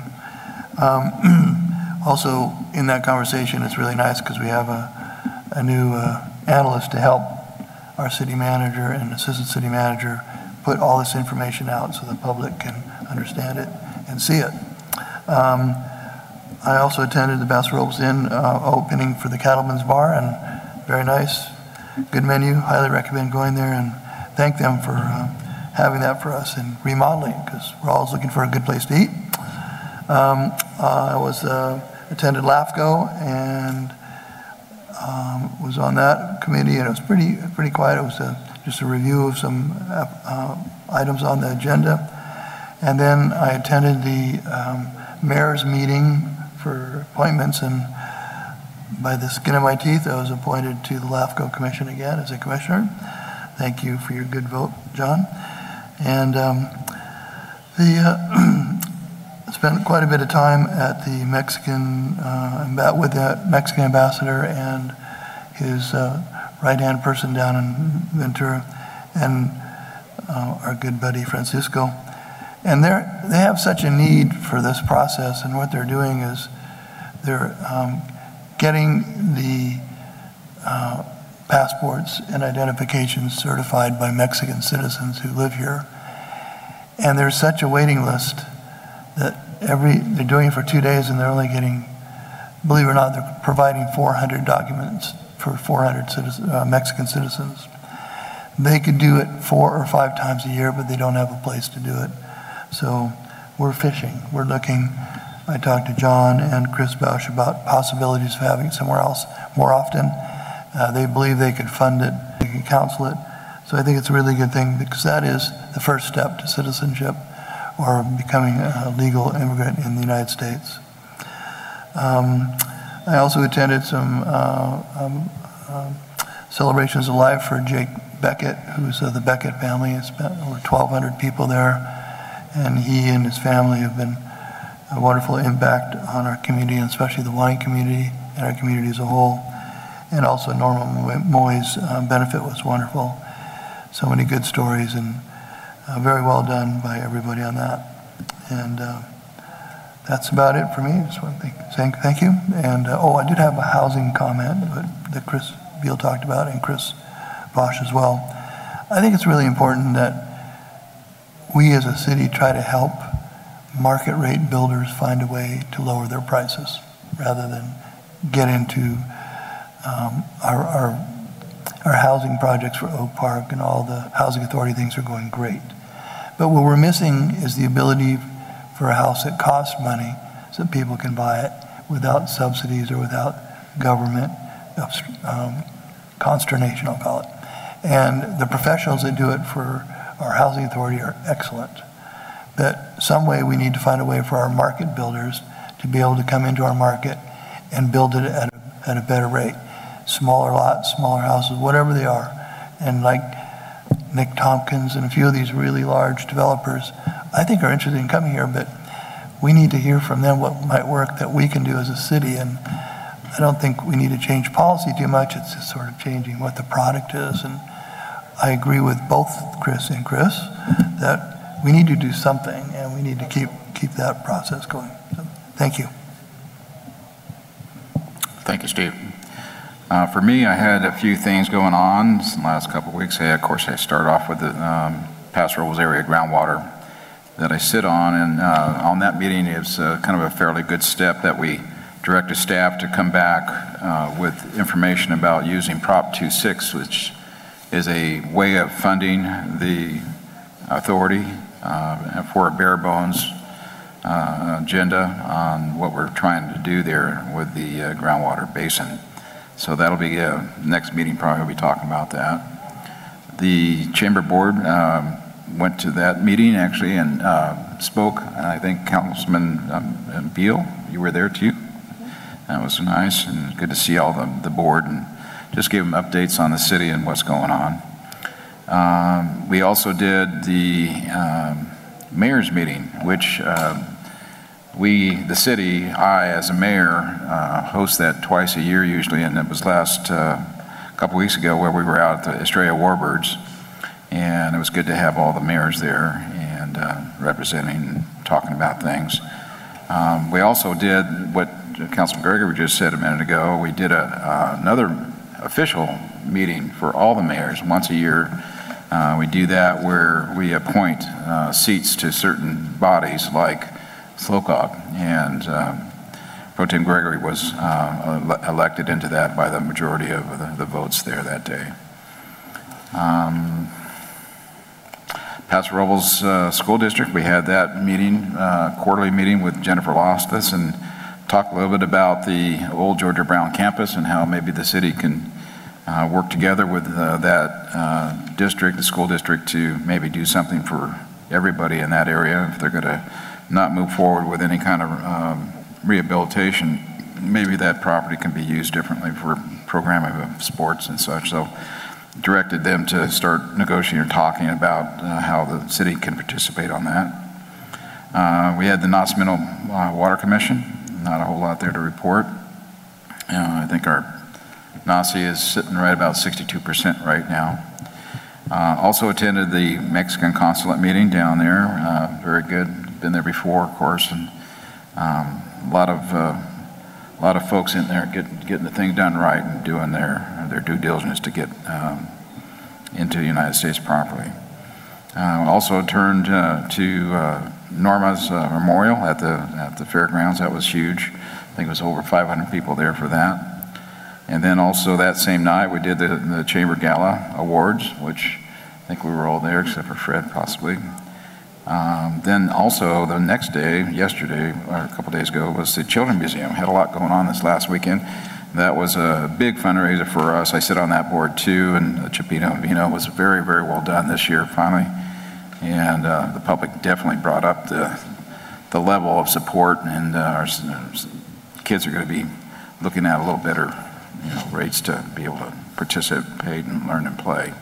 Um, also, in that conversation, it's really nice because we have a, a new uh, analyst to help our city manager and assistant city manager put all this information out so the public can understand it and see it. Um, I also attended the Paso Robles Inn uh, opening for the Cattleman's Bar, and very nice, good menu. Highly recommend going there and thank them for uh, having that for us and remodeling, because we're always looking for a good place to eat. Um, uh, I was uh, attended LAFCO and um, was on that committee, and it was pretty pretty quiet. It was a, just a review of some uh, items on the agenda, and then I attended the um, mayor's meeting for appointments, and by the skin of my teeth, I was appointed to the LAFCO Commission again as a commissioner. Thank you for your good vote, John. And um, the uh, spent quite a bit of time at the Mexican uh, with the Mexican ambassador and his uh, right-hand person down in Ventura, and uh, our good buddy Francisco. And they're, they have such a need for this process, and what they're doing is they're um, getting the uh, passports and identifications certified by Mexican citizens who live here. And there's such a waiting list that every, they're doing it for two days and they're only getting, believe it or not, they're providing four hundred documents for four hundred citizens, uh, Mexican citizens. They could do it four or five times a year, but they don't have a place to do it. So we're fishing, we're looking. I talked to John and Chris Bausch about possibilities of having it somewhere else more often. Uh, they believe they could fund it, they can counsel it. So I think it's a really good thing, because that is the first step to citizenship or becoming a legal immigrant in the United States. Um, I also attended some uh, um, um, celebrations of life for Jake Beckett, who's of the Beckett family. It's been over twelve hundred people there. And he and his family have been a wonderful impact on our community, and especially the wine community and our community as a whole. And also Norma Moy's uh, benefit was wonderful. So many good stories, and uh, very well done by everybody on that. And uh, that's about it for me. Just want to thank, thank, thank you. And uh, oh, I did have a housing comment but, that Chris Beal talked about, and Chris Bosch as well. I think it's really important that we as a city try to help market rate builders find a way to lower their prices rather than get into um, our, our, our housing projects for Oak Park and all the housing authority things are going great. But what we're missing is the ability for a house that costs money so that people can buy it without subsidies or without government um, consternation, I'll call it. And the professionals that do it for our housing authority are excellent. But some way we need to find a way for our market builders to be able to come into our market and build it at a, at a better rate. Smaller lots, smaller houses, whatever they are. And like Nick Tompkins and a few of these really large developers, I think are interested in coming here, but we need to hear from them what might work that we can do as a city. And I don't think we need to change policy too much. It's just sort of changing what the product is. And I agree with both Chris and Chris that we need to do something, and we need to keep keep that process going. So, thank you. Thank you, Steve. Uh, for me, I had a few things going on in the last couple of weeks. I, of course, I start off with the um, Paso Robles area groundwater that I sit on, and uh, on that meeting it was uh, kind of a fairly good step that we directed staff to come back uh, with information about using Prop two six, which is a way of funding the authority uh, for a bare bones uh, agenda on what we're trying to do there with the uh, groundwater basin. So that'll be uh, next meeting, probably we'll be talking about that. The Chamber Board um, went to that meeting actually and uh, spoke. I think Councilman um, Beal, you were there too. That was nice and good to see all the, the board and just give them updates on the city and what's going on. Um, we also did the um, mayor's meeting, which uh, we, the city, I as a mayor, uh, host that twice a year usually, and it was last uh, couple weeks ago where we were out at the Estrella Warbirds, and it was good to have all the mayors there and uh, representing and talking about things. Um, we also did what Councilman Gregory just said a minute ago. We did a, uh, another official meeting for all the mayors once a year. Uh, we do that where we appoint uh, seats to certain bodies like SLOCOG, and um, Pro Tem Gregory was uh, elected into that by the majority of the, the votes there that day. Um, Paso Robles uh, School District, we had that meeting, uh, quarterly meeting with Jennifer Lostis, and talked a little bit about the old Georgia Brown campus and how maybe the city can uh, work together with uh, that uh, district, the school district, to maybe do something for everybody in that area. If they're going to not move forward with any kind of um, rehabilitation, maybe that property can be used differently for programming of sports and such. So directed them to start negotiating or talking about uh, how the city can participate on that. Uh, we had the Nacimiento uh, Water Commission. Not a whole lot there to report. Uh, I think our N A C I is sitting right about sixty-two percent right now. Uh, also attended the Mexican consulate meeting down there. Uh, very good. Been there before, of course, and um, a lot of uh, a lot of folks in there getting getting the thing done right and doing their their due diligence to get um, into the United States properly. Uh, also turned uh, to uh, Norma's uh, memorial at the at the fairgrounds. That was huge. I think it was over five hundred people there for that. And then also that same night we did the, the Chamber Gala Awards, which I think we were all there except for Fred possibly. Um, then also the next day, yesterday or a couple days ago, was the Children's Museum. Had a lot going on this last weekend. That was a big fundraiser for us. I sit on that board too, and the Chipino Vino was very, very well done this year finally. And uh, the public definitely brought up the the level of support, and uh, our kids are going to be looking at a little better, you know, rates to be able to participate and learn and play.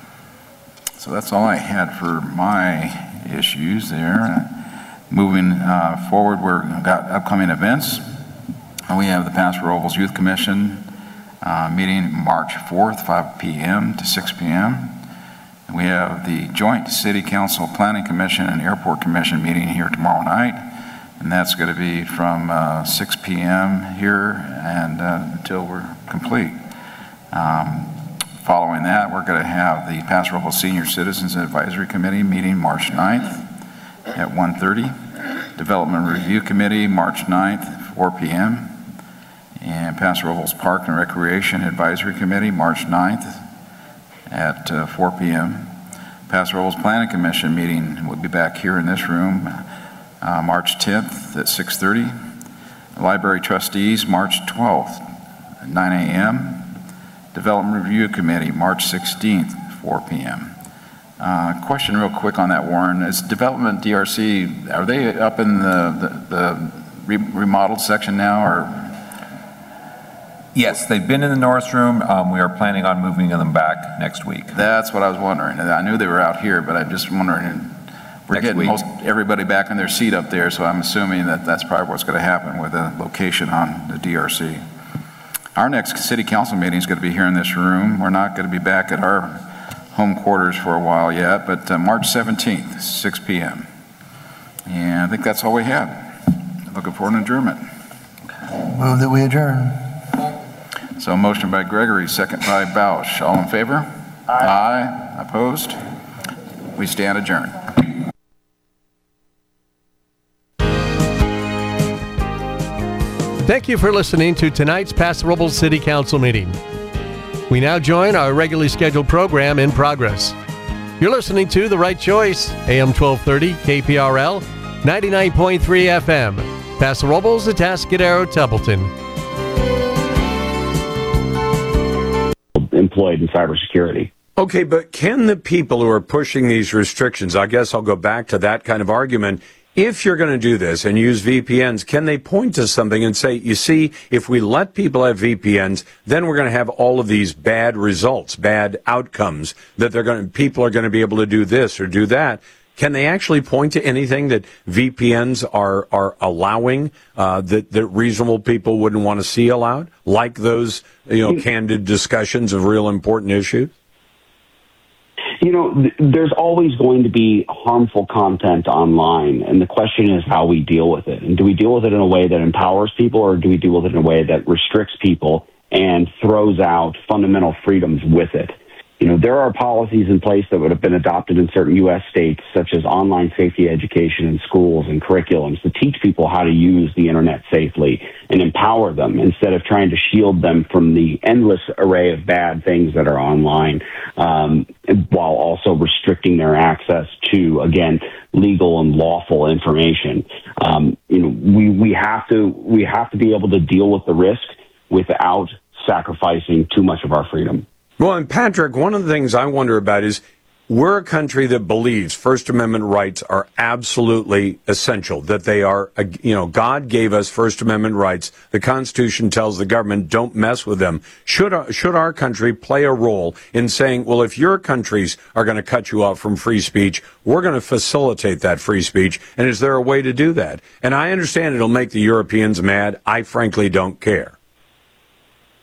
So that's all I had for my issues there. Moving uh, forward, we've got upcoming events. We have the Paso Robles Youth Commission uh, meeting March fourth, five p m to six p m We have the Joint City Council Planning Commission and Airport Commission meeting here tomorrow night, and that's going to be from uh, six p m here and uh, until we're complete. Um, following that, we're going to have the Paso Robles Senior Citizens Advisory Committee meeting March ninth at one thirty. Development Review Committee March ninth, four p m And Paso Robles Park and Recreation Advisory Committee March ninth at uh, four p m Paso Robles Planning Commission meeting will be back here in this room uh, March tenth at six thirty. Library Trustees March twelfth at nine a m Development Review Committee March sixteenth, four p m Uh, question real quick on that, Warren. Is Development D R C, are they up in the, the, the re remodeled section now, or? Yes, they've been in the Norris Room. Um, we are planning on moving them back next week. That's what I was wondering. I knew they were out here, but I'm just wondering, we're Next getting week. most everybody back in their seat up there, so I'm assuming that that's probably what's going to happen with the location on the D R C. Our next city council meeting is going to be here in this room. We're not going to be back at our home quarters for a while yet, but uh, March seventeenth, six p m And I think that's all we have. Looking for an adjournment. Move that we adjourn. So motion by Gregory, second by Bausch. All in favor? Aye. Aye. Opposed? We stand adjourned. Thank you for listening to tonight's Paso Robles City Council meeting. We now join our regularly scheduled program in progress. You're listening to The Right Choice, A M twelve thirty, K P R L, ninety-nine point three F M, Paso Robles, Atascadero, Templeton. Employed in cybersecurity. Okay, but can the people who are pushing these restrictions, I guess I'll go back to that kind of argument, if you're going to do this and use V P Ns, can they point to something and say, you see, if we let people have V P Ns, then we're going to have all of these bad results, bad outcomes, that they're going to, people are going to be able to do this or do that. Can they actually point to anything that V P Ns are, are allowing uh, that, that reasonable people wouldn't want to see allowed? Like those, you know, candid discussions of real important issues? You know, th- there's always going to be harmful content online, and the question is how we deal with it. And do we deal with it in a way that empowers people, or do we deal with it in a way that restricts people and throws out fundamental freedoms with it? You know, there are policies in place that would have been adopted in certain U S states, such as online safety education in schools and curriculums, to teach people how to use the internet safely and empower them instead of trying to shield them from the endless array of bad things that are online, um, while also restricting their access to, again, legal and lawful information. Um, you know, we, we have to we have to be able to deal with the risk without sacrificing too much of our freedom. Well, and Patrick, one of the things I wonder about is we're a country that believes First Amendment rights are absolutely essential, that they are, you know, God gave us First Amendment rights. The Constitution tells the government don't mess with them. Should our, should our country play a role in saying, well, if your countries are going to cut you off from free speech, we're going to facilitate that free speech? And is there a way to do that? And I understand it'll make the Europeans mad. I frankly don't care.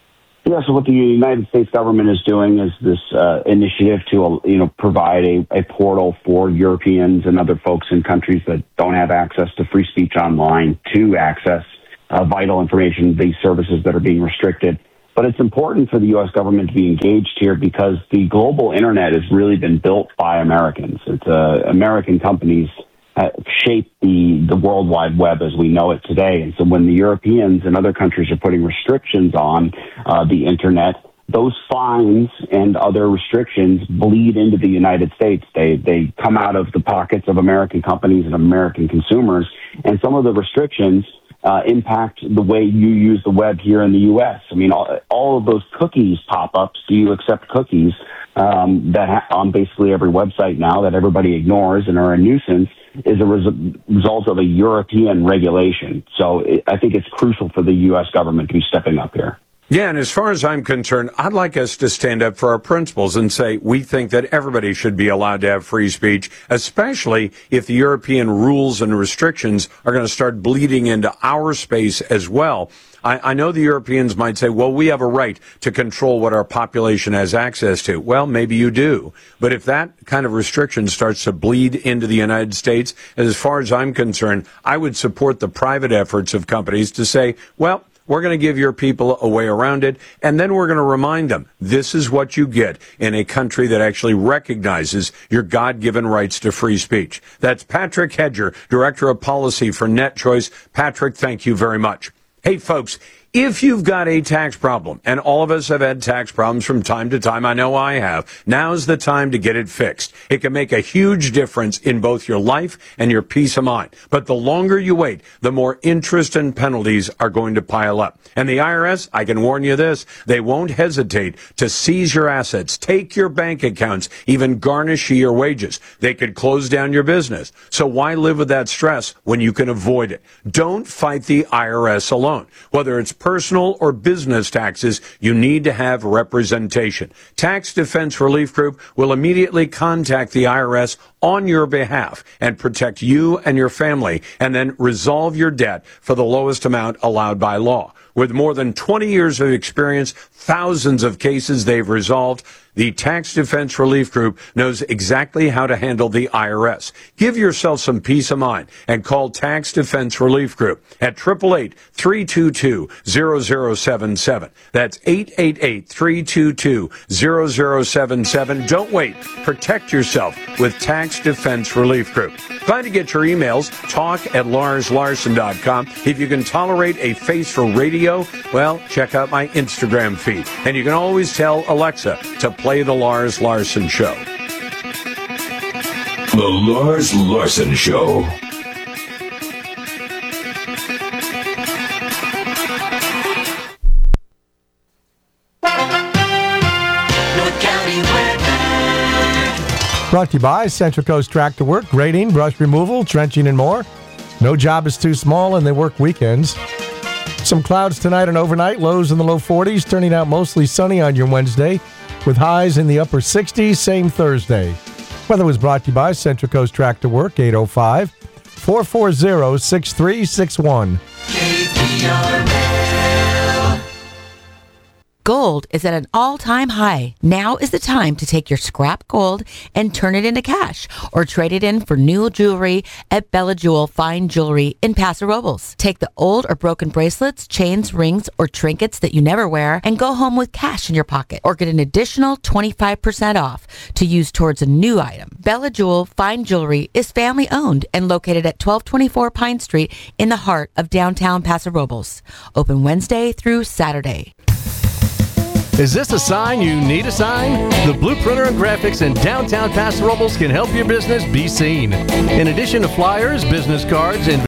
Yeah, so what the United States government is doing is this uh, initiative to, you know, provide a, a portal for Europeans and other folks in countries that don't have access to free speech online to access uh, vital information, these services that are being restricted. But it's important for the U S government to be engaged here because the global internet has really been built by Americans. It's uh, American companies uh, shape the, the World Wide Web as we know it today. And so when the Europeans and other countries are putting restrictions on uh, the internet, those fines and other restrictions bleed into the United States. They, they come out of the pockets of American companies and American consumers. And some of the restrictions Uh, impact the way you use the web here in the U S. I mean, all, all of those cookies pop-ups, do you accept cookies, um, that ha- on basically every website now that everybody ignores and are a nuisance is a res- result of a European regulation. So it, I think it's crucial for the U S government to be stepping up here. Yeah, and as far as I'm concerned, I'd like us to stand up for our principles and say we think that everybody should be allowed to have free speech, especially if the European rules and restrictions are going to start bleeding into our space as well. I, I know the Europeans might say, well, we have a right to control what our population has access to. Well, maybe you do. But if that kind of restriction starts to bleed into the United States, as far as I'm concerned, I would support the private efforts of companies to say, well, we're going to give your people a way around it, and then we're going to remind them this is what you get in a country that actually recognizes your God-given rights to free speech. That's Patrick Hedger, Director of Policy for NetChoice. Patrick, thank you very much. Hey, folks, if you've got a tax problem, and all of us have had tax problems from time to time, I know I have, now's the time to get it fixed. It can make a huge difference in both your life and your peace of mind. But the longer you wait, the more interest and penalties are going to pile up. And the I R S, I can warn you this, they won't hesitate to seize your assets, take your bank accounts, even garnish your wages. They could close down your business. So why live with that stress when you can avoid it? Don't fight the I R S alone. Whether it's personal or business taxes, you need to have representation. Tax Defense Relief Group will immediately contact the I R S on your behalf and protect you and your family, and then resolve your debt for the lowest amount allowed by law. With more than twenty years of experience, thousands of cases they've resolved, the Tax Defense Relief Group knows exactly how to handle the I R S. Give yourself some peace of mind and call Tax Defense Relief Group at eight eight eight, three two two, zero zero seven seven. That's eight eight eight, three two two, zero zero seven seven. Don't wait. Protect yourself with Tax Defense Relief Group. Glad to get your emails, talk at lars larson dot com. If you can tolerate a face for radio, well, check out my Instagram feed. And you can always tell Alexa to play The Lars Larson Show. The Lars Larson Show. Brought to you by Central Coast Tractor Work, grading, brush removal, trenching, and more. No job is too small, and they work weekends. Some clouds tonight and overnight, lows in the low forties, turning out mostly sunny on your Wednesday, with highs in the upper sixties, same Thursday. Weather was brought to you by Central Coast Tractor Work, eight oh five, four four zero, six three six one. K P R L. Gold is at an all-time high. Now is the time to take your scrap gold and turn it into cash or trade it in for new jewelry at Bella Jewel Fine Jewelry in Paso Robles. Take the old or broken bracelets, chains, rings, or trinkets that you never wear and go home with cash in your pocket or get an additional twenty-five percent off to use towards a new item. Bella Jewel Fine Jewelry is family owned and located at twelve twenty-four Pine Street in the heart of downtown Paso Robles. Open Wednesday through Saturday. Is this a sign you need a sign? The Blueprinter and Graphics in downtown Paso Robles can help your business be seen. In addition to flyers, business cards, and